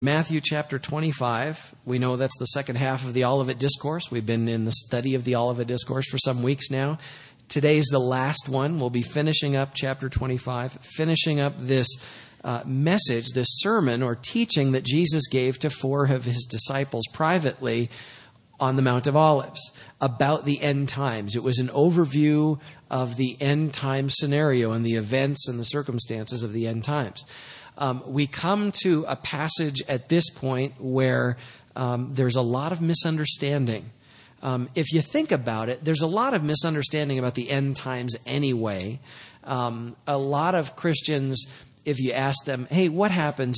Matthew chapter 25, we know that's the second half of the Olivet Discourse. We've been in the study of the Olivet Discourse for some weeks now. Today's the last one. We'll be finishing up chapter 25, finishing up this message, this sermon or teaching that Jesus gave to 4 of his disciples privately on the Mount of Olives about the end times. It was an overview of the end time scenario and the events and the circumstances of the end times. We come to a passage at this point where there's a lot of misunderstanding. If you think about it, there's a lot of misunderstanding about the end times anyway. A lot of Christians, if you ask them, hey, what happens?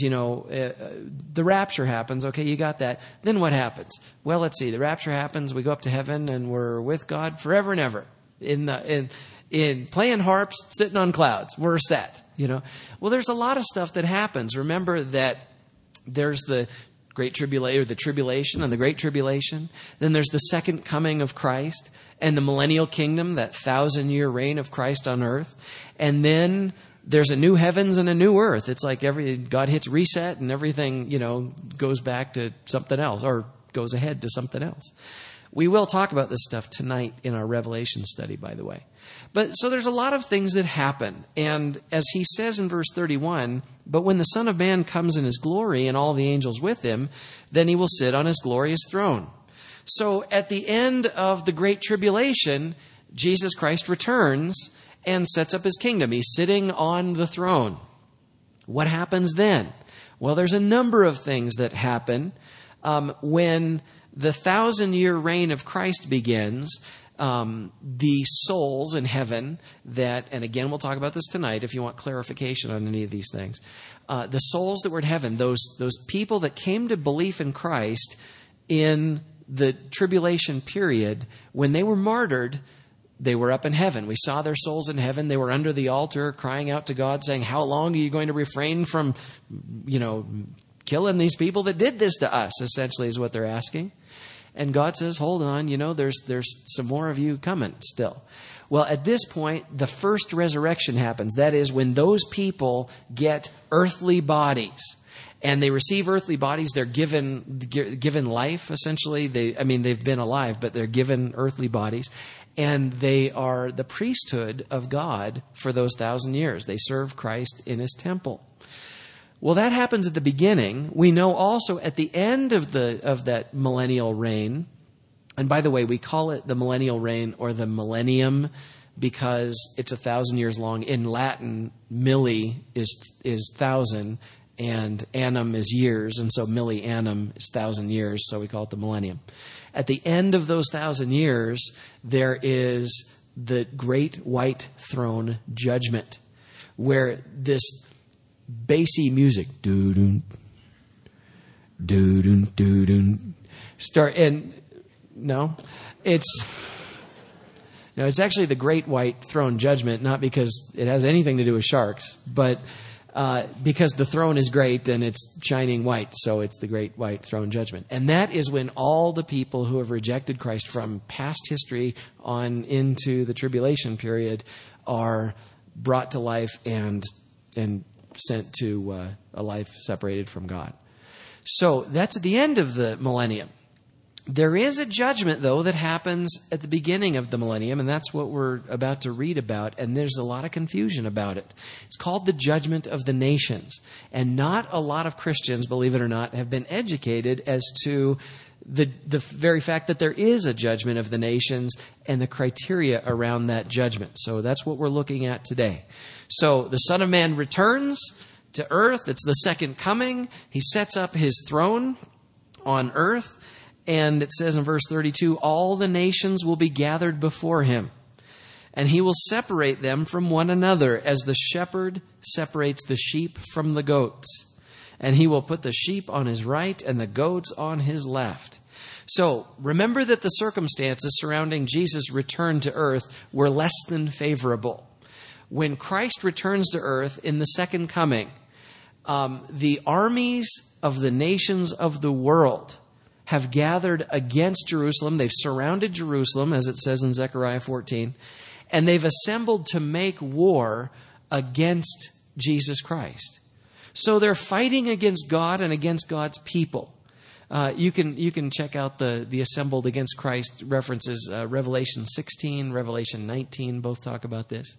The rapture happens. Okay, you got that. Then what happens? Well, let's see. The rapture happens. We go up to heaven and we're with God forever and ever in playing harps, sitting on clouds. We're set. Well, there's a lot of stuff that happens. Remember that there's the Great Tribulation, or the Tribulation and the Great Tribulation. Then there's the second coming of Christ and the millennial kingdom, that 1,000-year reign of Christ on earth. And then there's a new heavens and a new earth. It's like God hits reset and everything, goes back to something else or goes ahead to something else. We will talk about this stuff tonight in our Revelation study, by the way. But so there's a lot of things that happen. And as he says in verse 31, but when the Son of Man comes in his glory and all the angels with him, then he will sit on his glorious throne. So at the end of the Great Tribulation, Jesus Christ returns and sets up his kingdom. He's sitting on the throne. What happens then? Well, there's a number of things that happen when the 1,000-year reign of Christ begins. The souls in heaven and again, we'll talk about this tonight if you want clarification on any of these things. The souls that were in heaven, those people that came to belief in Christ in the tribulation period, when they were martyred, they were up in heaven. We saw their souls in heaven. They were under the altar crying out to God saying, how long are you going to refrain from, killing these people that did this to us, essentially is what they're asking. And God says, hold on, there's some more of you coming still. Well, at this point, the first resurrection happens. That is when those people get earthly bodies. And they receive earthly bodies. They're given life, essentially. They've been alive, but they're given earthly bodies. And they are the priesthood of God for those 1,000 years. They serve Christ in his temple. Well, that happens at the beginning. We know also at the end of that millennial reign, and by the way, we call it the millennial reign or the millennium because it's 1,000 years long. In Latin, milli is 1,000 and annum is years, and so milli annum is 1,000 years, so we call it the millennium. At the end of those 1,000 years, there is the great white throne judgment, where this bassy music, doo-doo, doo-doo, doo-doo, it's actually the great white throne judgment, not because it has anything to do with sharks, but because the throne is great and it's shining white, so it's the great white throne judgment. And that is when all the people who have rejected Christ from past history on into the tribulation period are brought to life and sent to a life separated from God. So that's at the end of the millennium. There is a judgment, though, that happens at the beginning of the millennium, and that's what we're about to read about, and there's a lot of confusion about it. It's called the judgment of the nations, and not a lot of Christians, believe it or not, have been educated as to the very fact that there is a judgment of the nations and the criteria around that judgment. So that's what we're looking at today. So the Son of Man returns to earth. It's the second coming. He sets up his throne on earth. And it says in verse 32, all the nations will be gathered before him, and he will separate them from one another as the shepherd separates the sheep from the goats. And he will put the sheep on his right and the goats on his left. So remember that the circumstances surrounding Jesus' return to earth were less than favorable. When Christ returns to earth in the second coming, the armies of the nations of the world have gathered against Jerusalem. They've surrounded Jerusalem, as it says in Zechariah 14, and they've assembled to make war against Jesus Christ. So they're fighting against God and against God's people. You can check out the assembled against Christ references. Revelation 16, Revelation 19 both talk about this.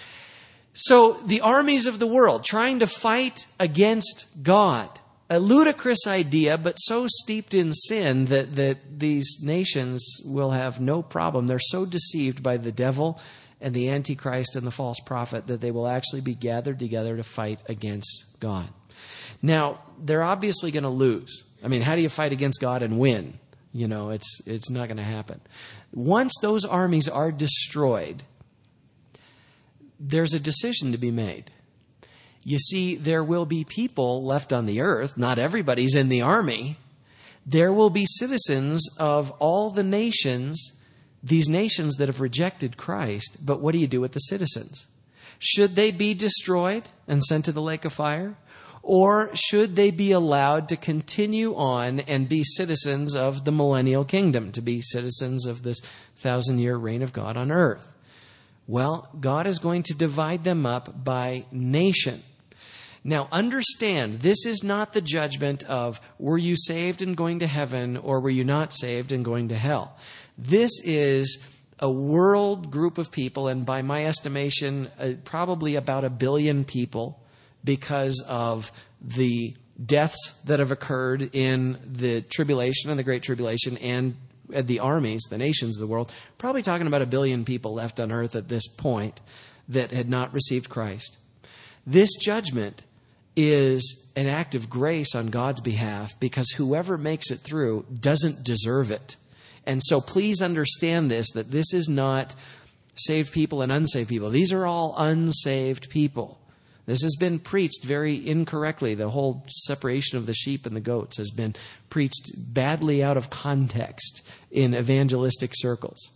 So the armies of the world trying to fight against God. A ludicrous idea, but so steeped in sin that these nations will have no problem. They're so deceived by the devil and the Antichrist and the false prophet that they will actually be gathered together to fight against God. Now, they're obviously going to lose. I mean, how do you fight against God and win? You know, it's not going to happen. Once those armies are destroyed, there's a decision to be made. You see, there will be people left on the earth. Not everybody's in the army. There will be citizens of all the nations, these nations that have rejected Christ. But what do you do with the citizens? Should they be destroyed and sent to the lake of fire? Or should they be allowed to continue on and be citizens of the millennial kingdom, to be citizens of this 1,000-year reign of God on earth? Well, God is going to divide them up by nation. Now, understand, this is not the judgment of were you saved and going to heaven or were you not saved and going to hell. This is a world group of people, and by my estimation, probably about 1 billion people, because of the deaths that have occurred in the tribulation and the Great Tribulation and the armies, the nations of the world. Probably talking about 1 billion people left on earth at this point that had not received Christ. This judgment is an act of grace on God's behalf because whoever makes it through doesn't deserve it. And so please understand this, that this is not saved people and unsaved people. These are all unsaved people. This has been preached very incorrectly. The whole separation of the sheep and the goats has been preached badly out of context in evangelistic circles.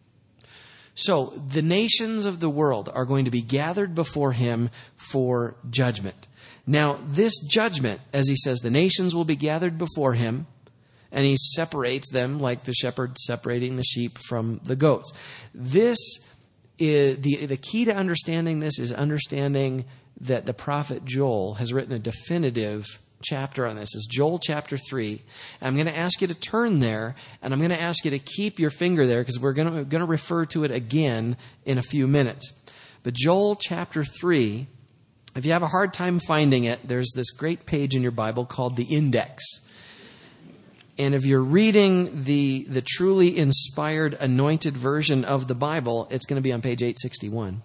So the nations of the world are going to be gathered before him for judgment. Now, this judgment, as he says, the nations will be gathered before him, and he separates them like the shepherd separating the sheep from the goats. This is the key to understanding this is understanding that the prophet Joel has written a definitive chapter on this. It's Joel chapter 3. I'm going to ask you to turn there, and I'm going to ask you to keep your finger there because we're going to refer to it again in a few minutes. But Joel chapter 3, if you have a hard time finding it, there's this great page in your Bible called the Index. And if you're reading the truly inspired, anointed version of the Bible, it's going to be on page 861.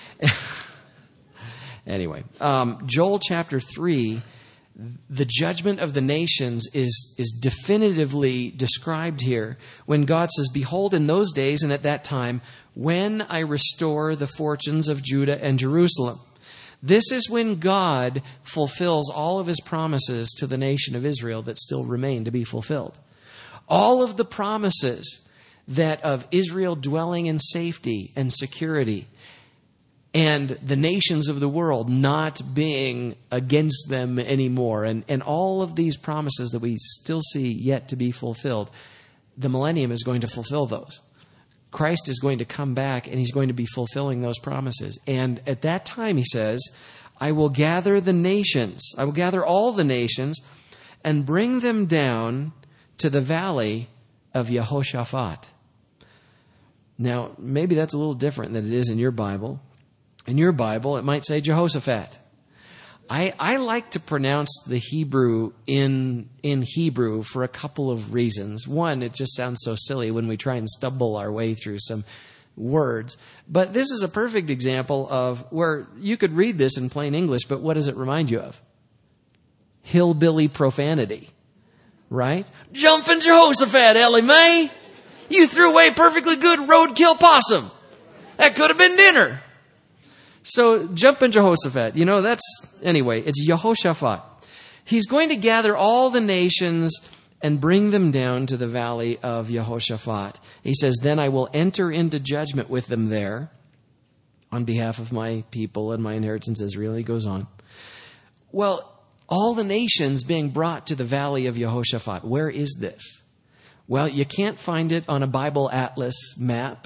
Anyway, Joel chapter 3, the judgment of the nations is definitively described here when God says, "Behold, in those days and at that time, when I restore the fortunes of Judah and Jerusalem." This is when God fulfills all of his promises to the nation of Israel that still remain to be fulfilled. All of the promises that of Israel dwelling in safety and security, and the nations of the world not being against them anymore, and all of these promises that we still see yet to be fulfilled, the millennium is going to fulfill those. Christ is going to come back and he's going to be fulfilling those promises. And at that time, he says, I will gather the nations, I will gather all the nations and bring them down to the valley of Yehoshaphat. Now, maybe that's a little different than it is in your Bible. In your Bible, it might say Jehoshaphat. I like to pronounce the Hebrew in Hebrew for a couple of reasons. One, it just sounds so silly when we try and stumble our way through some words. But this is a perfect example of where you could read this in plain English, but what does it remind you of? Hillbilly profanity, right? Jumping Jehoshaphat, Ellie Mae! You threw away perfectly good roadkill possum. That could have been dinner. So, jumping Jehoshaphat, anyway, it's Yehoshaphat. He's going to gather all the nations and bring them down to the valley of Yehoshaphat. He says, then I will enter into judgment with them there on behalf of my people and my inheritance Israel. He goes on. Well, all the nations being brought to the valley of Yehoshaphat. Where is this? Well, you can't find it on a Bible Atlas map.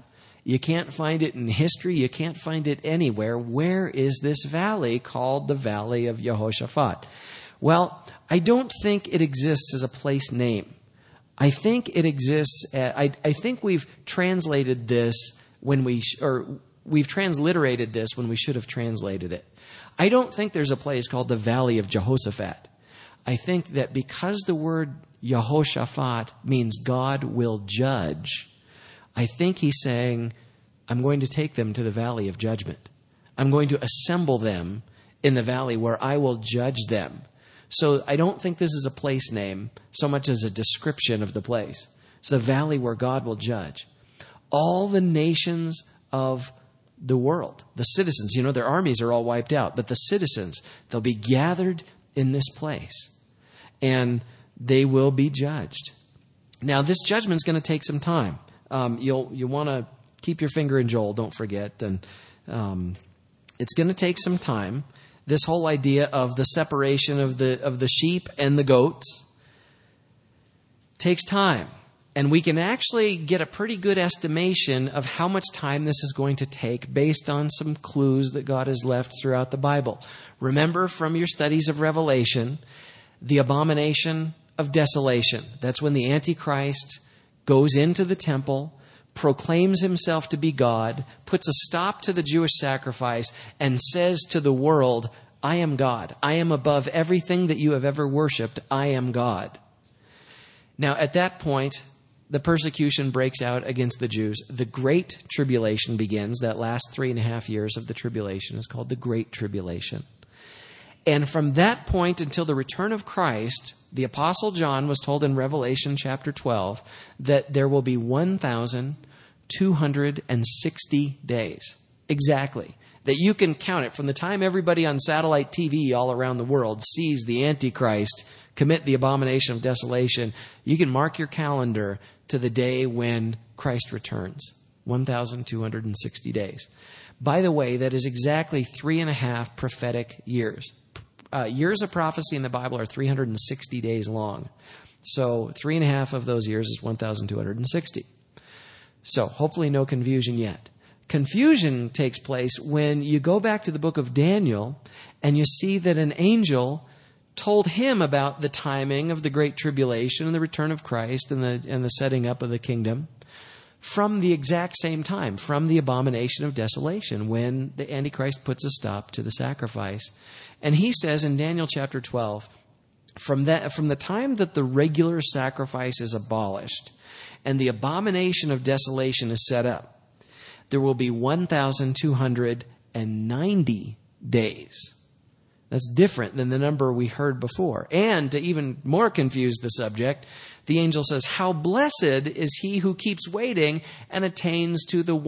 You can't find it in history. You can't find it anywhere. Where is this valley called the Valley of Jehoshaphat? Well, I don't think it exists as a place name. I think it exists. I think we've translated this we've transliterated this when we should have translated it. I don't think there's a place called the Valley of Jehoshaphat. I think that because the word Jehoshaphat means God will judge, I think he's saying, I'm going to take them to the valley of judgment. I'm going to assemble them in the valley where I will judge them. So I don't think this is a place name so much as a description of the place. It's the valley where God will judge. All the nations of the world, the citizens, their armies are all wiped out, but the citizens, they'll be gathered in this place and they will be judged. Now, this judgment's going to take some time. You'll want to keep your finger in Joel, don't forget. And it's going to take some time. This whole idea of the separation of the sheep and the goats takes time. And we can actually get a pretty good estimation of how much time this is going to take based on some clues that God has left throughout the Bible. Remember from your studies of Revelation, the abomination of desolation. That's when the Antichrist goes into the temple, proclaims himself to be God, puts a stop to the Jewish sacrifice, and says to the world, I am God. I am above everything that you have ever worshipped. I am God. Now, at that point, the persecution breaks out against the Jews. The Great Tribulation begins. That last 3.5 years of the tribulation is called the Great Tribulation. And from that point until the return of Christ, the Apostle John was told in Revelation chapter 12 that there will be 1,260 days. Exactly. That you can count it from the time everybody on satellite TV all around the world sees the Antichrist commit the abomination of desolation. You can mark your calendar to the day when Christ returns. 1,260 days. By the way, that is exactly 3.5 prophetic years. Years of prophecy in the Bible are 360 days long. So 3.5 of those years is 1,260. So hopefully no confusion yet. Confusion takes place when you go back to the book of Daniel and you see that an angel told him about the timing of the Great Tribulation and the return of Christ and the setting up of the kingdom from the exact same time, from the abomination of desolation, when the Antichrist puts a stop to the sacrifice. And he says in Daniel chapter 12, from the time that the regular sacrifice is abolished and the abomination of desolation is set up, there will be 1,290 days. That's different than the number we heard before. And to even more confuse the subject, the angel says, how blessed is he who keeps waiting and attains to the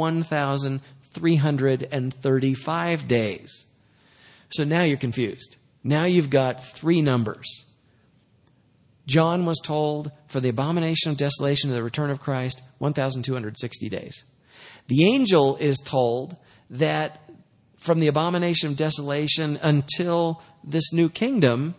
1,335 days. So now you're confused. Now you've got 3 numbers. John was told for the abomination of desolation and the return of Christ, 1,260 days. The angel is told that from the abomination of desolation until this new kingdom,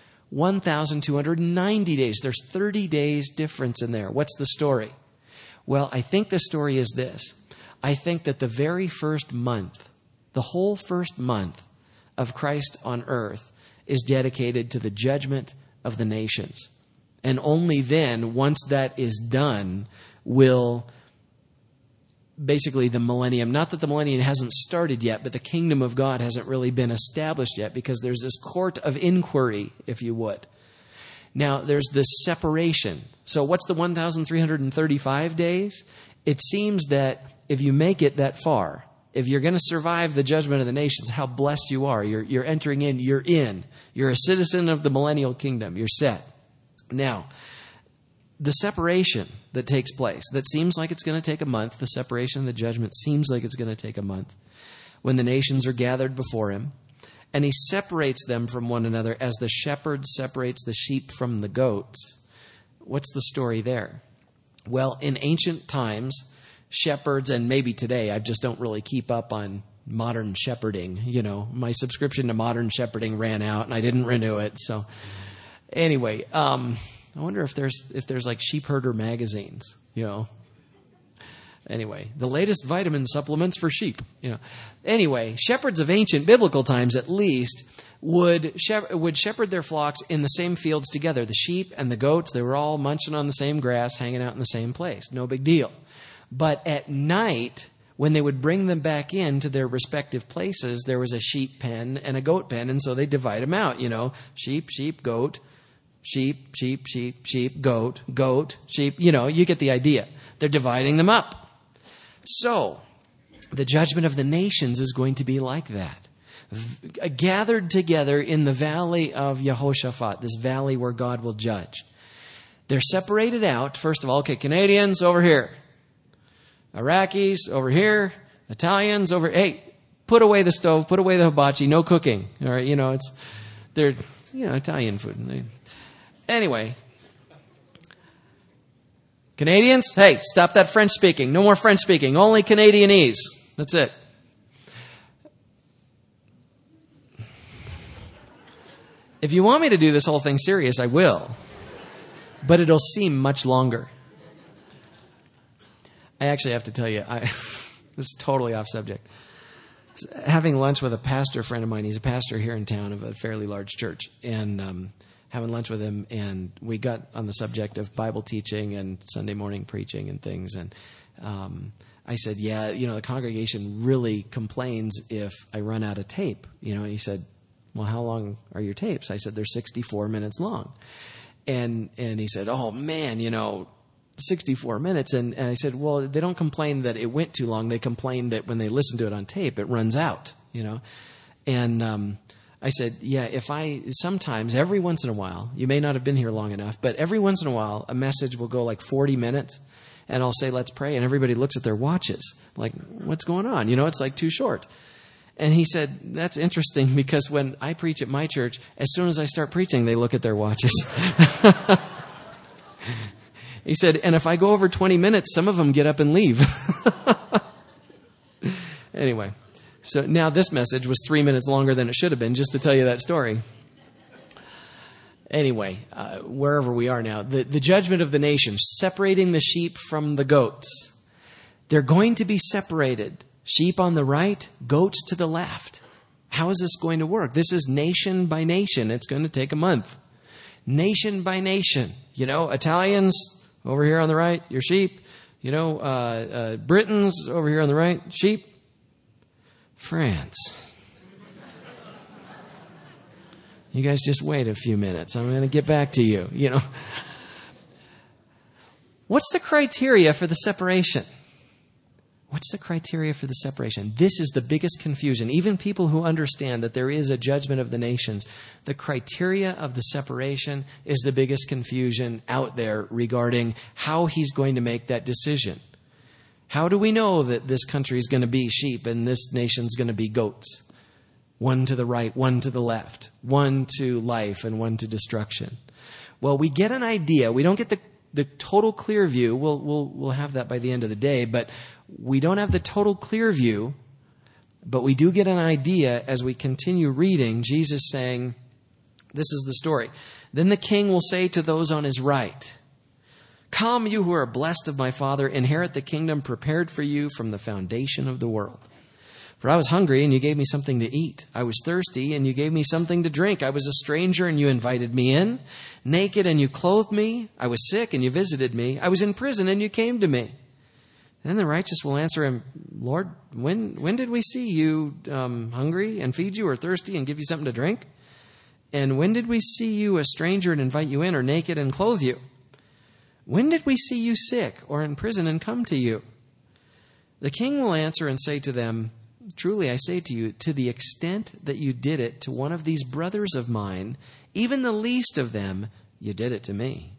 1,290 days. There's 30 days difference in there. What's the story? Well, I think the story is this. I think that the very first month, the whole first month of Christ on earth is dedicated to the judgment of the nations. And only then, once that is done, will basically the millennium, not that the millennium hasn't started yet, but the kingdom of God hasn't really been established yet because there's this court of inquiry, if you would. Now, there's this separation. So what's the 1,335 days? It seems that if you make it that far, if you're going to survive the judgment of the nations, how blessed you are. You're entering in. You're in. You're a citizen of the millennial kingdom. You're set. Now, the separation that takes place, that seems like it's going to take a month. The separation of the judgment seems like it's going to take a month when the nations are gathered before him. And he separates them from one another as the shepherd separates the sheep from the goats. What's the story there? Well, in ancient times, shepherds, and maybe today, I just don't really keep up on modern shepherding. My subscription to modern shepherding ran out and I didn't renew it. So anyway, I wonder if there's like sheep herder magazines, Anyway, the latest vitamin supplements for sheep. Anyway, shepherds of ancient biblical times, at least, would shepherd their flocks in the same fields together. The sheep and the goats, they were all munching on the same grass, hanging out in the same place. No big deal. But at night, when they would bring them back into their respective places, there was a sheep pen and a goat pen, and so they divide them out. Sheep, sheep, goat, sheep, sheep, sheep, sheep, goat, goat, sheep. You get the idea. They're dividing them up. So, the judgment of the nations is going to be like that. Gathered together in the valley of Yehoshaphat, this valley where God will judge. They're separated out. First of all, okay, Canadians over here. Iraqis over here. Italians over, hey, put away the stove, put away the hibachi, no cooking. All right, they're Italian food. Anyway. Canadians, hey, stop that French speaking. No more French speaking. Only Canadianese. That's it. If you want me to do this whole thing serious, I will. But it'll seem much longer. I actually have to tell you, this is totally off subject. Having lunch with a pastor friend of mine, he's a pastor here in town of a fairly large church, and having lunch with him, and we got on the subject of Bible teaching and Sunday morning preaching and things, and I said, the congregation really complains if I run out of tape, and he said, well, how long are your tapes? I said, they're 64 minutes long. And he said, oh man, 64 minutes. And I said, well, they don't complain that it went too long. They complain that when they listen to it on tape, it runs out, And I said, sometimes, every once in a while, you may not have been here long enough, but every once in a while, a message will go like 40 minutes, and I'll say, let's pray, and everybody looks at their watches, like, what's going on? It's like too short. And he said, that's interesting, because when I preach at my church, as soon as I start preaching, they look at their watches. He said, and if I go over 20 minutes, some of them get up and leave. Anyway, so now this message was 3 minutes longer than it should have been, just to tell you that story. Anyway, wherever we are now, the judgment of the nations, separating the sheep from the goats. They're going to be separated. Sheep on the right, goats to the left. How is this going to work? This is nation by nation. It's going to take a month. Nation by nation. Italians over here on the right, your sheep. Britons over here on the right, sheep. France. You guys just wait a few minutes. I'm going to get back to you. What's the criteria for the separation? What's the criteria for the separation? This is the biggest confusion. Even people who understand that there is a judgment of the nations, the criteria of the separation is the biggest confusion out there regarding how he's going to make that decision. How do we know that this country is going to be sheep and this nation's going to be goats? One to the right, one to the left, one to life and one to destruction. Well, we get an idea. We don't get the total clear view. We'll have that by the end of the day, but we don't have the total clear view, but we do get an idea as we continue reading, Jesus saying, this is the story. Then the king will say to those on his right, come, you who are blessed of my Father, inherit the kingdom prepared for you from the foundation of the world. For I was hungry, and you gave me something to eat. I was thirsty, and you gave me something to drink. I was a stranger, and you invited me in. Naked, and you clothed me. I was sick, and you visited me. I was in prison, and you came to me. Then the righteous will answer him, Lord, when did we see you hungry and feed you, or thirsty and give you something to drink? And when did we see you a stranger and invite you in, or naked and clothe you? When did we see you sick or in prison and come to you? The king will answer and say to them, truly I say to you, to the extent that you did it to one of these brothers of mine, even the least of them, you did it to me.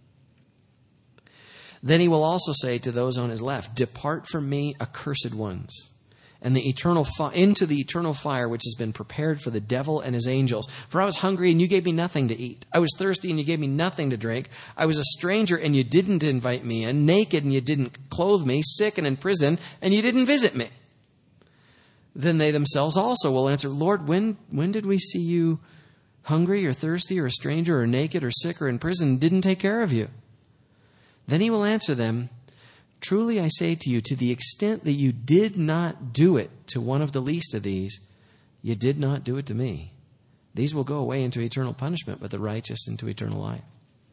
Then he will also say to those on his left, depart from me, accursed ones, and into the eternal fire which has been prepared for the devil and his angels. For I was hungry, and you gave me nothing to eat. I was thirsty, and you gave me nothing to drink. I was a stranger, and you didn't invite me in. Naked, and you didn't clothe me. Sick and in prison, and you didn't visit me. Then they themselves also will answer, Lord, when did we see you hungry or thirsty or a stranger or naked or sick or in prison and didn't take care of you? Then he will answer them, Truly I say to you, to the extent that you did not do it to one of the least of these, you did not do it to me. These will go away into eternal punishment, but the righteous into eternal life.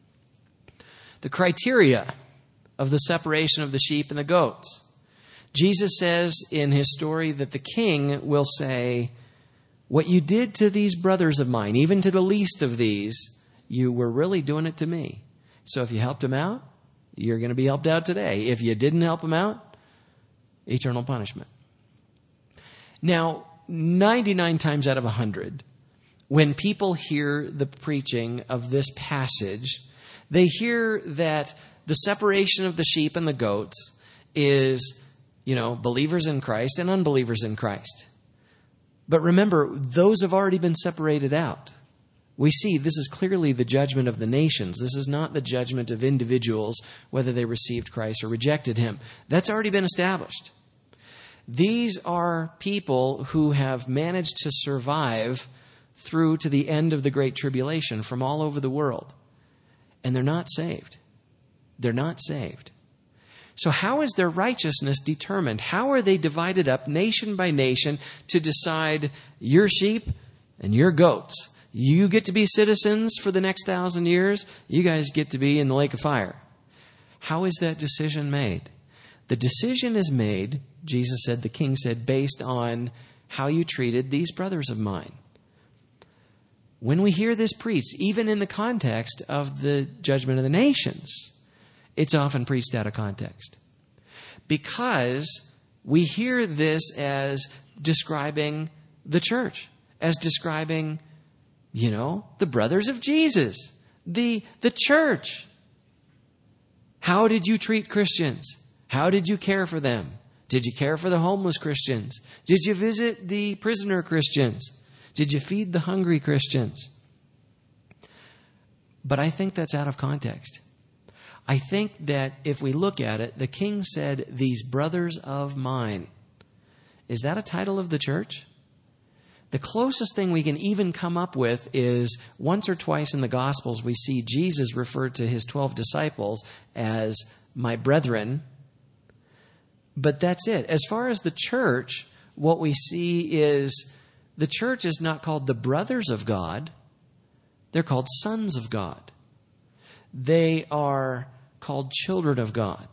The criteria of the separation of the sheep and the goats. Jesus says in his story that the king will say, what you did to these brothers of mine, even to the least of these, you were really doing it to me. So if you helped them out, you're going to be helped out today. If you didn't help them out, eternal punishment. Now, 99 times out of 100, when people hear the preaching of this passage, they hear that the separation of the sheep and the goats is, believers in Christ and unbelievers in Christ. But remember, those have already been separated out. We see this is clearly the judgment of the nations. This is not the judgment of individuals, whether they received Christ or rejected him. That's already been established. These are people who have managed to survive through to the end of the Great Tribulation from all over the world. And they're not saved. They're not saved. So how is their righteousness determined? How are they divided up nation by nation to decide you're sheep and you're goats? You get to be citizens for the next 1,000 years. You guys get to be in the lake of fire. How is that decision made? The decision is made, Jesus said, the king said, based on how you treated these brothers of mine. When we hear this preached, even in the context of the judgment of the nations, it's often preached out of context. Because we hear this as describing the church, as describing, the brothers of Jesus, the church. How did you treat Christians? How did you care for them? Did you care for the homeless Christians? Did you visit the prisoner Christians? Did you feed the hungry Christians? But I think that's out of context. I think that if we look at it, the king said, these brothers of mine. Is that a title of the church? The closest thing we can even come up with is once or twice in the Gospels, we see Jesus refer to his 12 disciples as my brethren. But that's it. As far as the church, what we see is the church is not called the brothers of God. They're called sons of God. They are called children of God.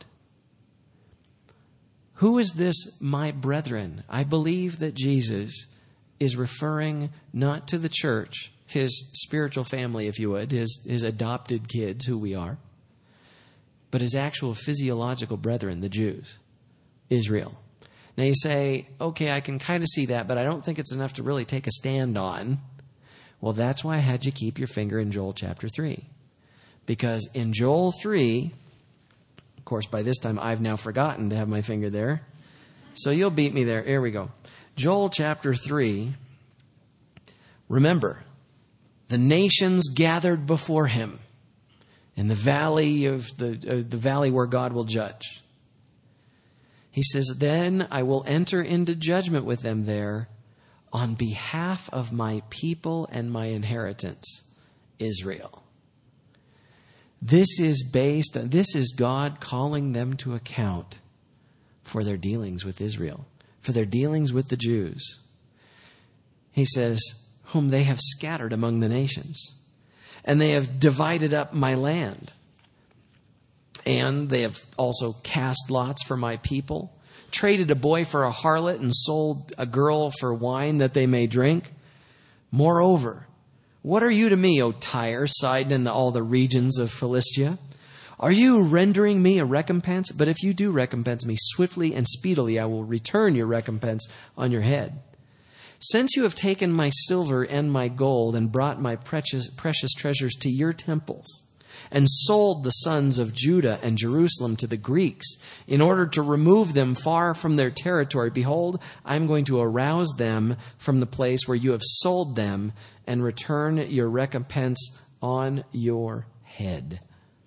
Who is this, my brethren? I believe that Jesus is referring not to the church, his spiritual family, if you would, his adopted kids, who we are, but his actual physiological brethren, the Jews, Israel. Now you say, okay, I can kind of see that, but I don't think it's enough to really take a stand on. Well, that's why I had you keep your finger in Joel chapter 3. Because in Joel 3, of course, by this time I've now forgotten to have my finger there. So you'll beat me there. Here we go. Joel chapter 3. Remember, the nations gathered before him in the valley of the valley where God will judge. He says, then I will enter into judgment with them there on behalf of my people and my inheritance, Israel. This is God calling them to account for their dealings with Israel, for their dealings with the Jews. He says, whom they have scattered among the nations, and they have divided up my land. And they have also cast lots for my people, traded a boy for a harlot, and sold a girl for wine that they may drink. Moreover, what are you to me, O Tyre, Sidon, and all the regions of Philistia? Are you rendering me a recompense? But if you do recompense me swiftly and speedily, I will return your recompense on your head. Since you have taken my silver and my gold and brought my precious treasures to your temples, and sold the sons of Judah and Jerusalem to the Greeks in order to remove them far from their territory, behold, I am going to arouse them from the place where you have sold them and return your recompense on your head.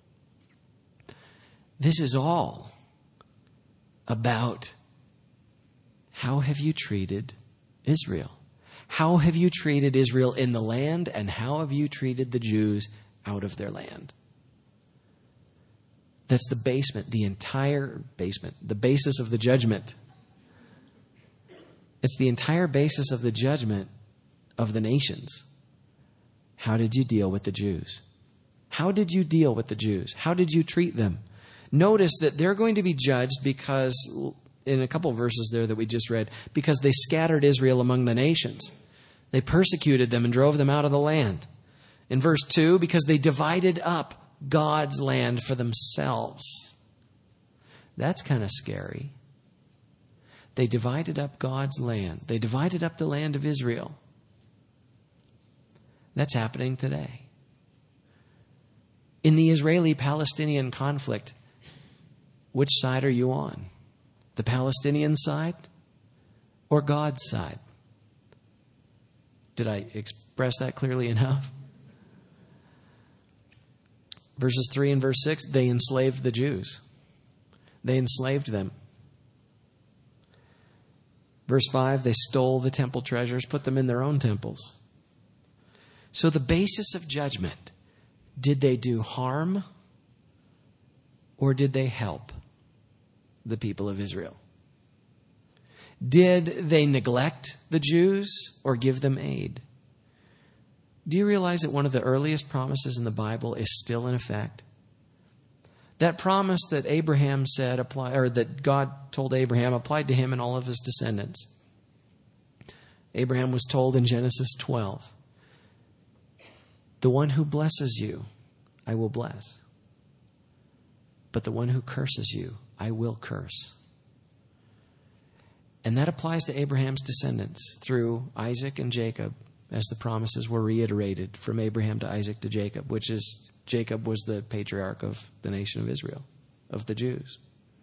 This is all about how have you treated Israel? How have you treated Israel in the land, and how have you treated the Jews out of their land? That's the basement, the entire basement, the basis of the judgment. It's the entire basis of the judgment of the nations. How did you deal with the Jews? How did you deal with the Jews? How did you treat them? Notice that they're going to be judged because, in a couple of verses there that we just read, because they scattered Israel among the nations. They persecuted them and drove them out of the land. In verse 2, because they divided up God's land for themselves. That's kind of scary. They divided up God's land. They divided up the land of Israel. That's happening today. In the Israeli-Palestinian conflict, which side are you on? The Palestinian side or God's side? Did I express that clearly enough? Verses 3 and verse 6, they enslaved the Jews. They enslaved them. Verse 5, they stole the temple treasures, put them in their own temples. So the basis of judgment, did they do harm or did they help the people of Israel? Did they neglect the Jews or give them aid? Do you realize that one of the earliest promises in the Bible is still in effect? That promise that Abraham said that God told Abraham applied to him and all of his descendants. Abraham was told in Genesis 12, the one who blesses you, I will bless. But the one who curses you, I will curse. And that applies to Abraham's descendants through Isaac and Jacob, as the promises were reiterated from Abraham to Isaac to Jacob, which is, Jacob was the patriarch of the nation of Israel, of the Jews.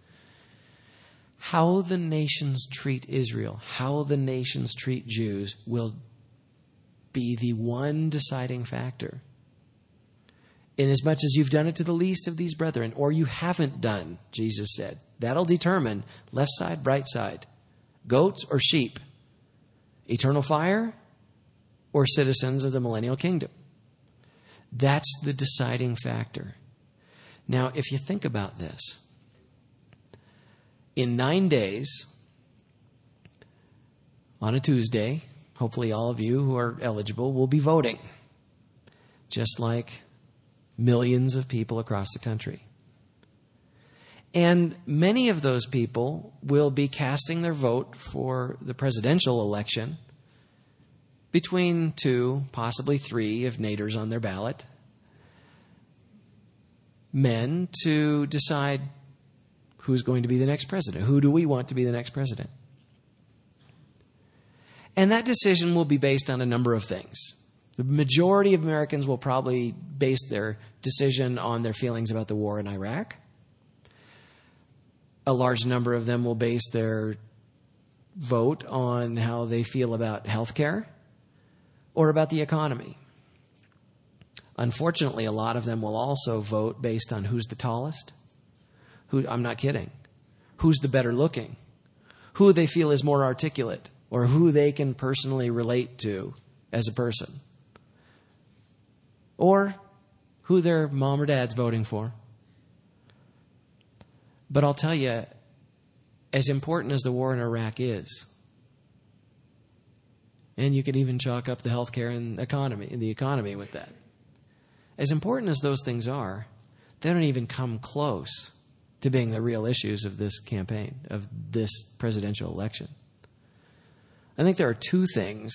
How the nations treat Israel, how the nations treat Jews will be the one deciding factor. Inasmuch as you've done it to the least of these brethren, or you haven't done, Jesus said, that'll determine left side, right side, goats or sheep, eternal fire or citizens of the millennial kingdom. That's the deciding factor. Now, if you think about this, in 9 days, on a Tuesday, hopefully all of you who are eligible will be voting, just like millions of people across the country. And many of those people will be casting their vote for the presidential election between 2, possibly 3, if Nader's on their ballot, men to decide who's going to be the next president. Who do we want to be the next president? And that decision will be based on a number of things. The majority of Americans will probably base their decision on their feelings about the war in Iraq. A large number of them will base their vote on how they feel about health care or about the economy. Unfortunately, a lot of them will also vote based on who's the tallest. I'm not kidding. Who's the better looking? Who they feel is more articulate, or who they can personally relate to as a person. Or who their mom or dad's voting for. But I'll tell you, as important as the war in Iraq is, and you could even chalk up the healthcare and the economy with that. As important as those things are, they don't even come close to being the real issues of this campaign, of this presidential election. I think there are 2 things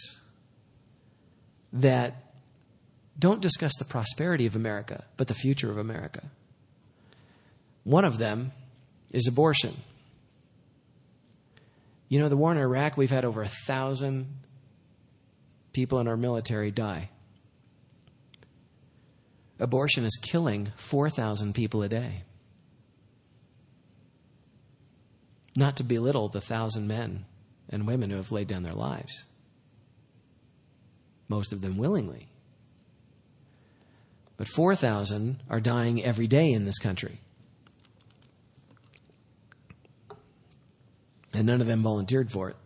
that don't discuss the prosperity of America, but the future of America. One of them is abortion. You know, the war in Iraq, we've had over 1,000 people in our military die. Abortion is killing 4,000 people a day. Not to belittle the 1,000 men and women who have laid down their lives. Most of them willingly. But 4,000 are dying every day in this country. And none of them volunteered for it.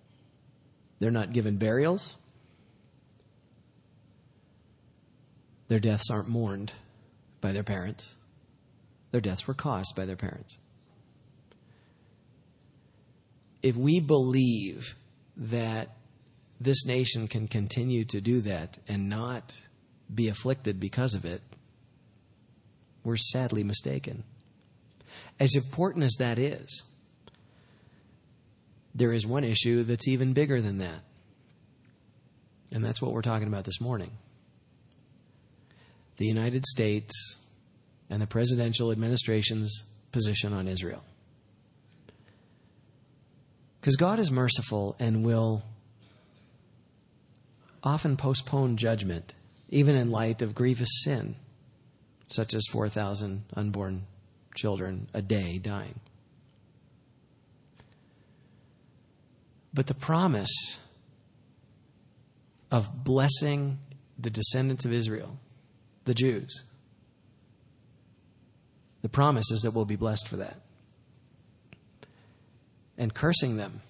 They're not given burials. Their deaths aren't mourned by their parents. Their deaths were caused by their parents. If we believe that this nation can continue to do that and not be afflicted because of it, we're sadly mistaken. As important as that is, there is one issue that's even bigger than that. And that's what we're talking about this morning. The United States and the presidential administration's position on Israel. Because God is merciful and will often postpone judgment, even in light of grievous sin, such as 4,000 unborn children a day dying. But the promise of blessing the descendants of Israel, the Jews, the promise is that we'll be blessed for that. And cursing them,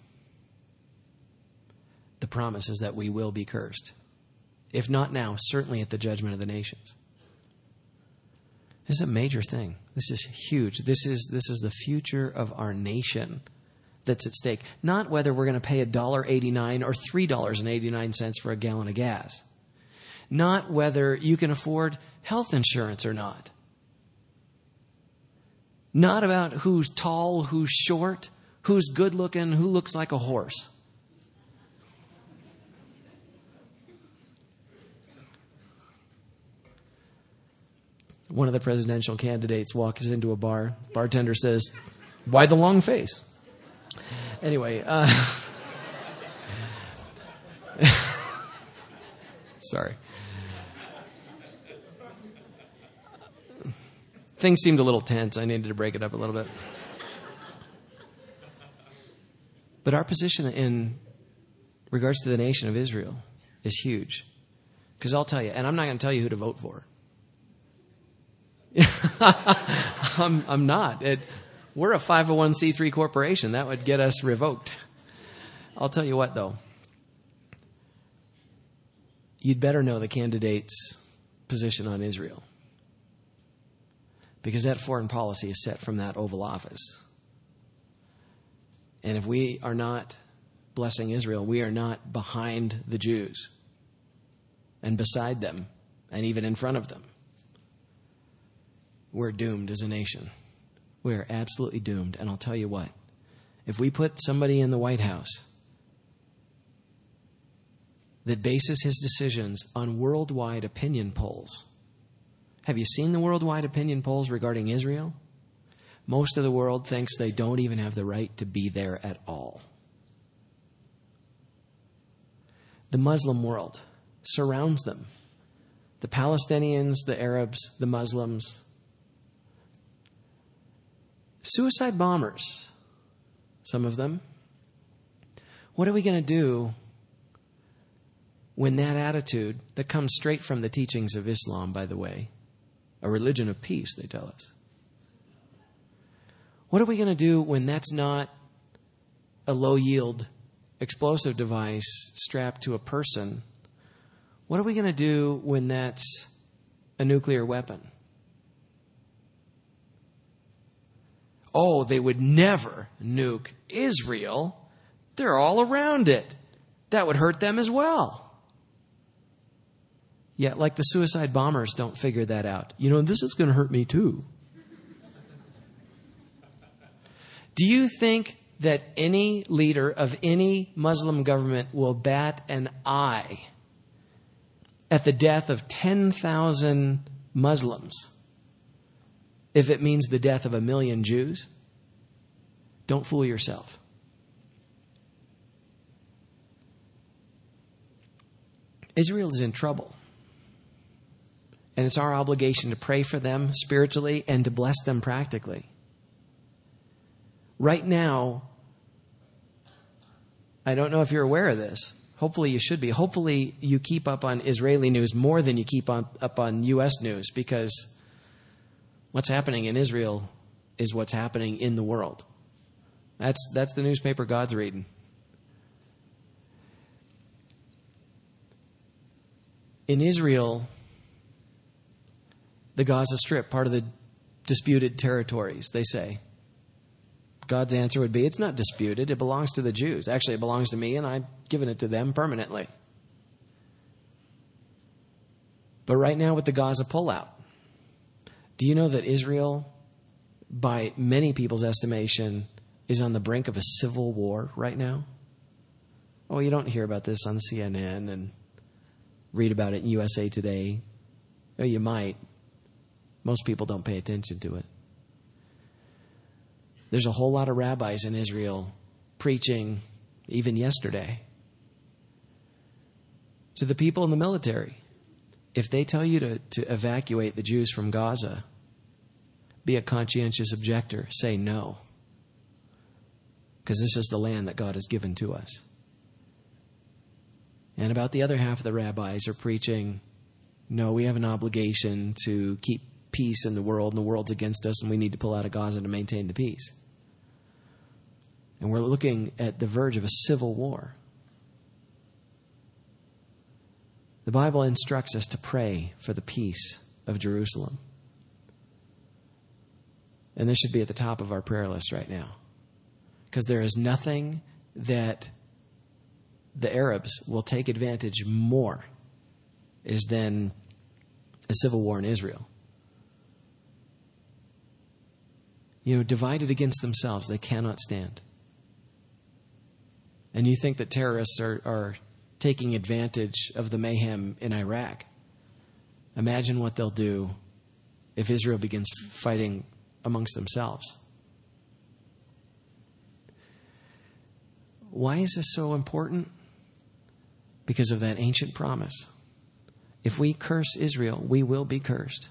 the promise is that we will be cursed. If not now, certainly at the judgment of the nations. This is a major thing. This is huge. This is the future of our nation that's at stake. Not whether we're going to pay $1.89 or $3.89 for a gallon of gas. Not whether you can afford health insurance or not. Not about who's tall, who's short, who's good looking, who looks like a horse. One of the presidential candidates walks into a bar. Bartender says, "Why the long face?" Anyway, sorry. Things seemed a little tense. I needed to break it up a little bit. But our position in regards to the nation of Israel is huge. Because I'll tell you, and I'm not going to tell you who to vote for. I'm not. We're a 501c3 corporation. That would get us revoked. I'll tell you what, though. You'd better know the candidate's position on Israel. Because that foreign policy is set from that Oval Office. And if we are not blessing Israel, we are not behind the Jews and beside them and even in front of them. We're doomed as a nation. We're absolutely doomed. And I'll tell you what, if we put somebody in the White House that bases his decisions on worldwide opinion polls, have you seen the worldwide opinion polls regarding Israel? Most of the world thinks they don't even have the right to be there at all. The Muslim world surrounds them. The Palestinians, the Arabs, the Muslims. Suicide bombers, some of them. What are we going to do when that attitude, that comes straight from the teachings of Islam, by the way, a religion of peace, they tell us. What are we going to do when that's not a low-yield explosive device strapped to a person? What are we going to do when that's a nuclear weapon? Oh, they would never nuke Israel. They're all around it. That would hurt them as well. Yet, like the suicide bombers don't figure that out. You know, this is going to hurt me too. Do you think that any leader of any Muslim government will bat an eye at the death of 10,000 Muslims if it means the death of 1 million Jews? Don't fool yourself. Israel is in trouble. And it's our obligation to pray for them spiritually and to bless them practically. Right now, I don't know if you're aware of this. Hopefully you should be. Hopefully you keep up on Israeli news more than you keep up on U.S. news, because what's happening in Israel is what's happening in the world. That's the newspaper God's reading. In Israel, The Gaza Strip, part of the disputed territories, they say. God's answer would be, it's not disputed. It belongs to the Jews. Actually, it belongs to me, and I've given it to them permanently. But right now with the Gaza pullout, do you know that Israel, by many people's estimation, is on the brink of a civil war right now? Oh, you don't hear about this on CNN and read about it in USA Today. Oh, you might. Most people don't pay attention to it. There's a whole lot of rabbis in Israel preaching, even yesterday, to the people in the military. If they tell you to evacuate the Jews from Gaza, be a conscientious objector. Say no. Because this is the land that God has given to us. And about the other half of the rabbis are preaching, no, we have an obligation to keep peace in the world, and the world's against us, and we need to pull out of Gaza to maintain the peace. And we're looking at the verge of a civil war. The Bible instructs us to pray for the peace of Jerusalem. And this should be at the top of our prayer list right now. Because there is nothing that the Arabs will take advantage more is than a civil war in Israel. You know, divided against themselves, they cannot stand. And you think that terrorists are taking advantage of the mayhem in Iraq. Imagine what they'll do if Israel begins fighting amongst themselves. Why is this so important? Because of that ancient promise. If we curse Israel, we will be cursed.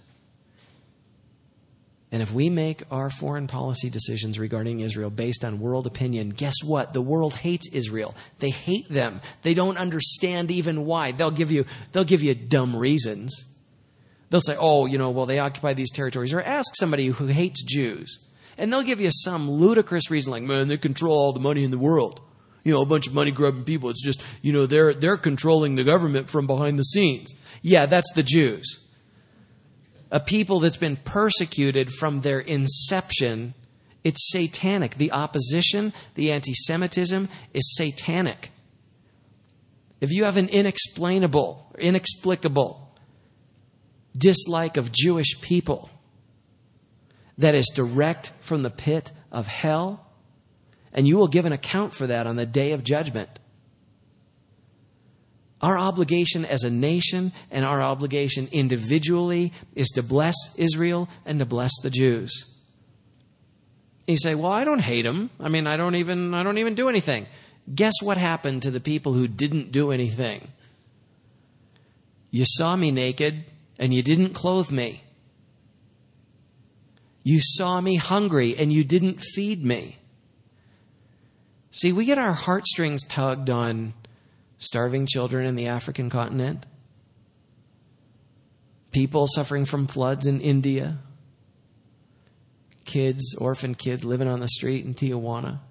And if we make our foreign policy decisions regarding Israel based on world opinion, guess what? The world hates Israel. They hate them. They don't understand even why. They'll give you dumb reasons. They'll say, oh, well, they occupy these territories. Or ask somebody who hates Jews. And they'll give you some ludicrous reason like, man, they control all the money in the world. A bunch of money-grubbing people. It's just, they're controlling the government from behind the scenes. Yeah, that's the Jews. A people that's been persecuted from their inception. It's satanic. The opposition, the anti-Semitism is satanic. If you have an inexplicable dislike of Jewish people that is direct from the pit of hell, and you will give an account for that on the day of judgment. Our obligation as a nation and our obligation individually is to bless Israel and to bless the Jews. You say, well, I don't hate them. I don't even do anything. Guess what happened to the people who didn't do anything? You saw me naked and you didn't clothe me. You saw me hungry and you didn't feed me. See, we get our heartstrings tugged on starving children in the African continent, people suffering from floods in India, orphan kids living on the street in Tijuana.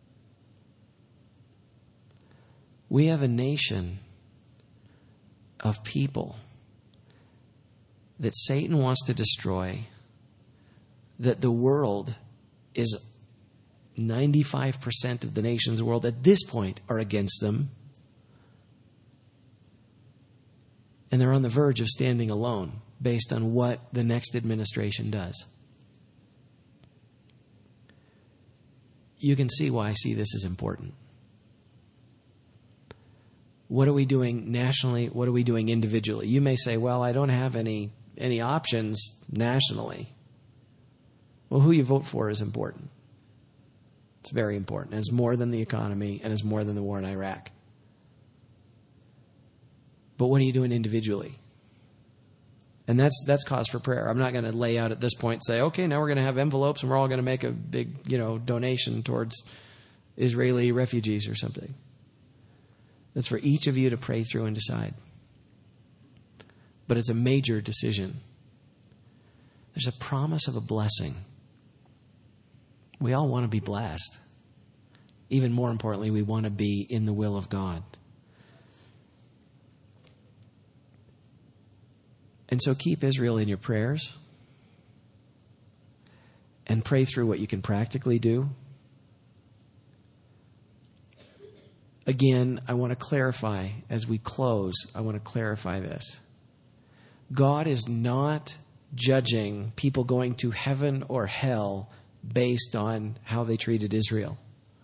We have a nation of people that Satan wants to destroy, that the world is 95% of the nations of the world at this point are against them. And they're on the verge of standing alone based on what the next administration does. You can see why I see this as important. What are we doing nationally? What are we doing individually? You may say, well, I don't have any options nationally. Well, who you vote for is important. It's very important. It's more than the economy and it's more than the war in Iraq. But what are you doing individually? And that's cause for prayer. I'm not going to lay out at this point and say, okay, now we're going to have envelopes and we're all going to make a big, donation towards Israeli refugees or something. That's for each of you to pray through and decide. But it's a major decision. There's a promise of a blessing. We all want to be blessed. Even more importantly, we want to be in the will of God. And so keep Israel in your prayers. and pray through what you can practically do. Again, I want to clarify, as we close, I want to clarify this. God is not judging people going to heaven or hell based on how they treated Israel.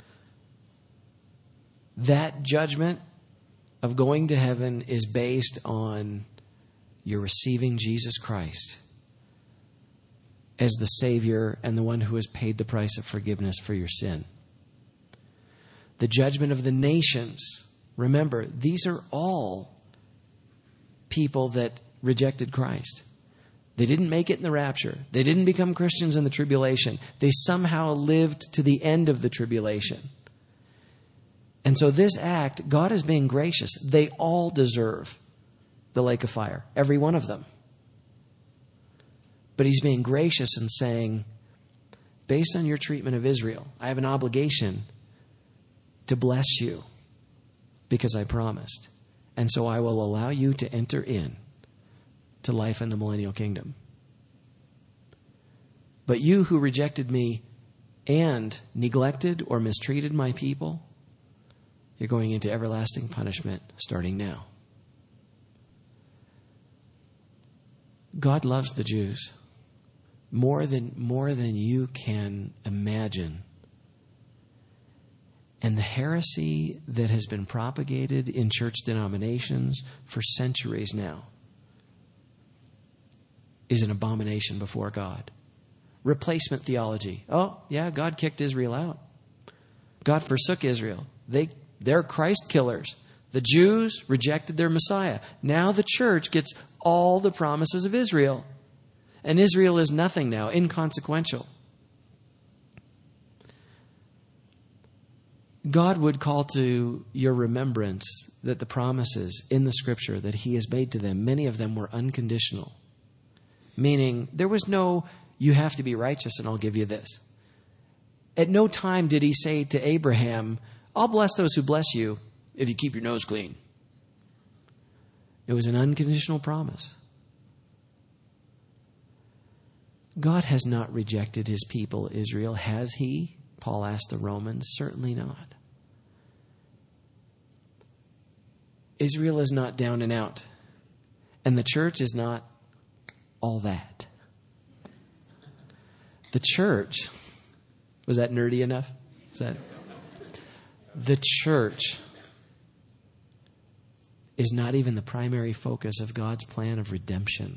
That judgment of going to heaven is based on your receiving Jesus Christ as the Savior and the one who has paid the price of forgiveness for your sin. The judgment of the nations, remember, these are all people that rejected Christ. They didn't make it in the rapture. They didn't become Christians in the tribulation. They somehow lived to the end of the tribulation. And so this act, God is being gracious. They all deserve the lake of fire, every one of them. But he's being gracious and saying, based on your treatment of Israel, I have an obligation to bless you because I promised. And so I will allow you to enter in to life in the millennial kingdom. But you who rejected me and neglected or mistreated my people, you're going into everlasting punishment starting now. God loves the Jews more than you can imagine. And the heresy that has been propagated in church denominations for centuries now is an abomination before God. Replacement theology. Oh, yeah, God kicked Israel out. God forsook Israel. They're Christ killers. The Jews rejected their Messiah. Now the church gets all the promises of Israel. And Israel is nothing now, inconsequential. God would call to your remembrance that the promises in the Scripture that He has made to them, many of them were unconditional. Meaning, there was no, you have to be righteous and I'll give you this. At no time did He say to Abraham, I'll bless those who bless you if you keep your nose clean. It was an unconditional promise. God has not rejected His people, Israel. Has He? Paul asked the Romans. Certainly not. Israel is not down and out. And the church is not all that. The church, was that nerdy enough? The church is not even the primary focus of God's plan of redemption.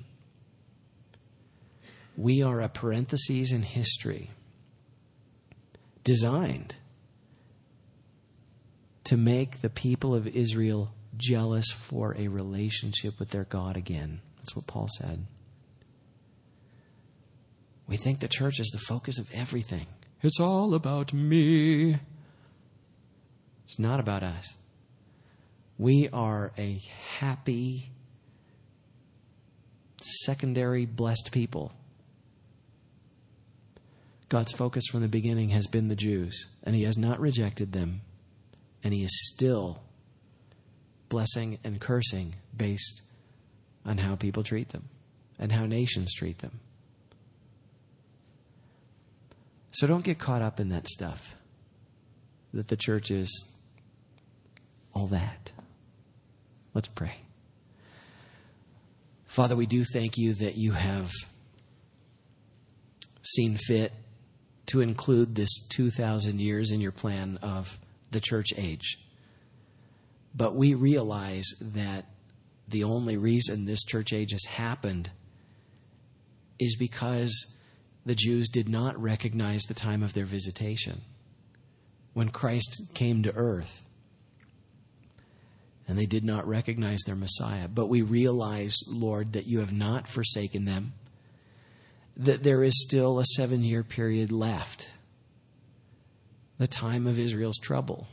We are a parenthesis in history designed to make the people of Israel jealous for a relationship with their God again. That's what Paul said. We think the church is the focus of everything. It's all about me. It's not about us. We are a happy, secondary, blessed people. God's focus from the beginning has been the Jews, and He has not rejected them, and He is still blessing and cursing based on how people treat them and how nations treat them. So don't get caught up in that stuff, that the church is all that. Let's pray. Father, we do thank You that You have seen fit to include this 2,000 years in Your plan of the church age. But we realize that the only reason this church age has happened is because the Jews did not recognize the time of their visitation when Christ came to earth. And they did not recognize their Messiah. But we realize, Lord, that You have not forsaken them, that there is still a 7-year period left, the time of Israel's trouble,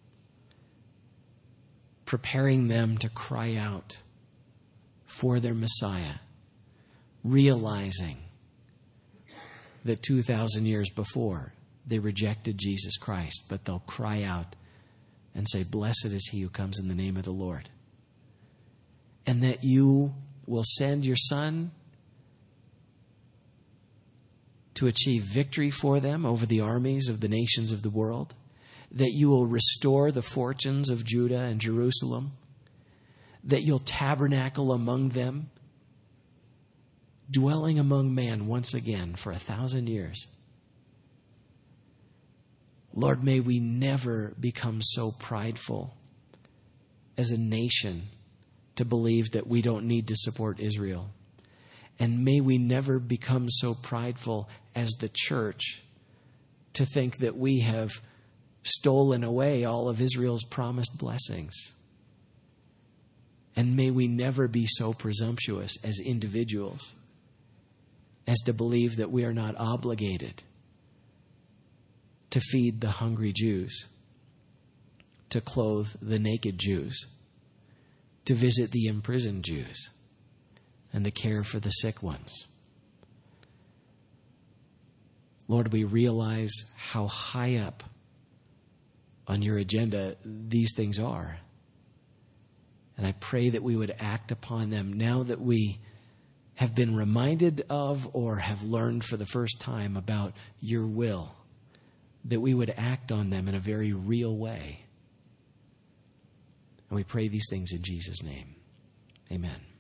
preparing them to cry out for their Messiah, realizing that 2,000 years before they rejected Jesus Christ, but they'll cry out and say, "Blessed is he who comes in the name of the Lord." And that You will send Your Son to achieve victory for them over the armies of the nations of the world, that you will restore the fortunes of Judah and Jerusalem, that you'll tabernacle among them, dwelling among man once again for 1,000 years. Lord, may we never become so prideful as a nation to believe that we don't need to support Israel. And may we never become so prideful as the church to think that we have stolen away all of Israel's promised blessings. And may we never be so presumptuous as individuals as to believe that we are not obligated to feed the hungry Jews, to clothe the naked Jews, to visit the imprisoned Jews, and to care for the sick ones. Lord, we realize how high up on your agenda these things are. And I pray that we would act upon them now that we have been reminded of or have learned for the first time about your will, that we would act on them in a very real way. And we pray these things in Jesus' name. Amen.